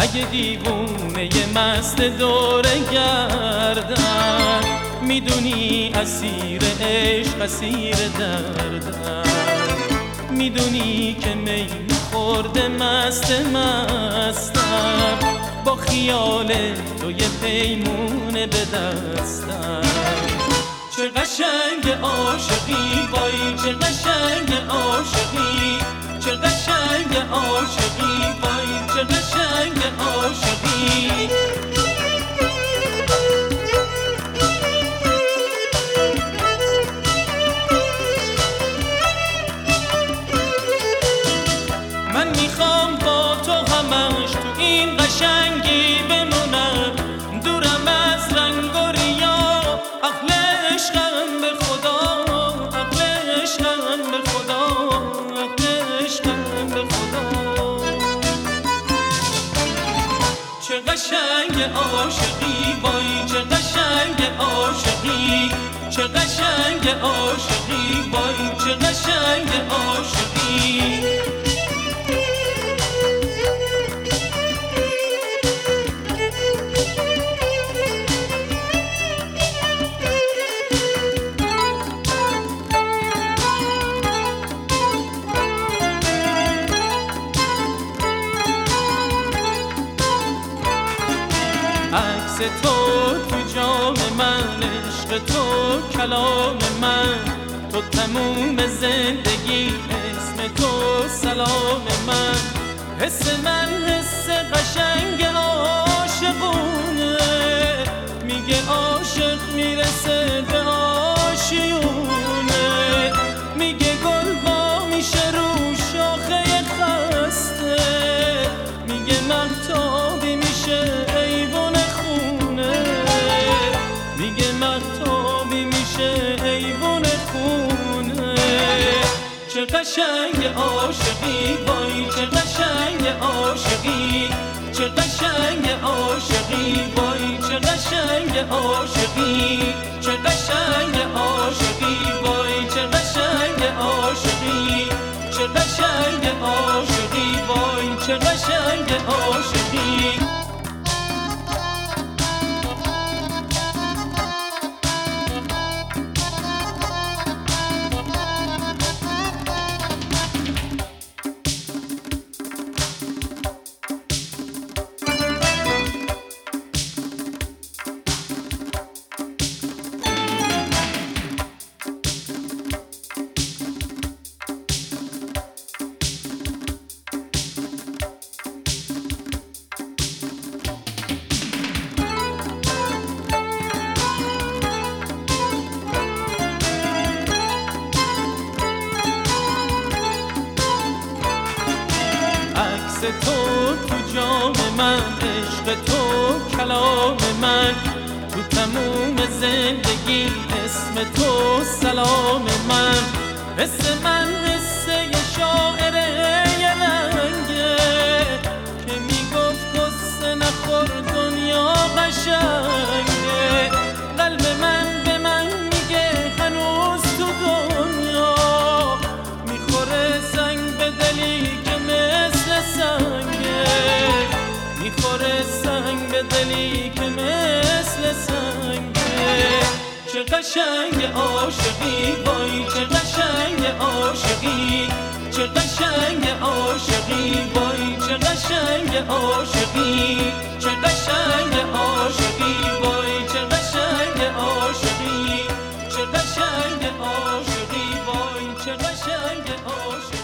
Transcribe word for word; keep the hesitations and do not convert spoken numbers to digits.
اگه دیوونه مست دوره گردن، میدونی اسیر عشق اسیر دردن، میدونی که میل خورده مست مستم، با خیال تو یه پیمونه به دستم. چه قشنگ عاشقی وای، چه قشنگ عاشقی، چه قشنگ عاشقی وای، چه قشنگ عاشقی. من میخوام با تو همش تو این قشنگی بمونم، دورم از رنگ و ریا، اهل عشقم به خدا، اهل عشقم به خدا، اهل عشقم به خدا. چه قشنگ عاشقی وای، چه قشنگ عاشقی، چه قشنگ عاشقی وای، چه قشنگ عاشقی. عکس تو تو جام من، عشق تو کلام من، تو تموم زندگی، اسم تو سلام من. حس من حس قشنگ عاشقونه، میگه عاشق میرسه به آشیونه، میگه گل با میشه رو شاخه خسته، میگه مهتابی میشه ایوون خونه، میگه مهتابی میشه ایوون خونه. چه قشنگ عاشقی وای، چه قشنگ عاشقی، چه قشنگ عاشقی وای، چه قشنگ عاشقی، چه قشنگ عاشقی وای، چه قشنگ عاشقی، چه قشنگ عاشقی وای، چه قشنگ عاشقی. عکس تو تو جام من، عشق تو کلام من، تو تموم زندگی، اسم تو سلام من. حس من حس یه شاعر یه رنگه، که میگفت قصه نخور دنیا قشنگه. قلب من به من میگه هنوز تو دنیا، میخوره سنگ به دلی که مثل سنگه، میخوره سنگ به دلی که مثل سنگه. چه قشنگ عاشقی وای، چه قشنگ عاشقی، چه قشنگ عاشقی وای، چه قشنگ عاشقی، چه قشنگ عاشقی وای، چه قشنگ عاشقی، چه قشنگ عاشقی وای، چه قشنگ عاشقی.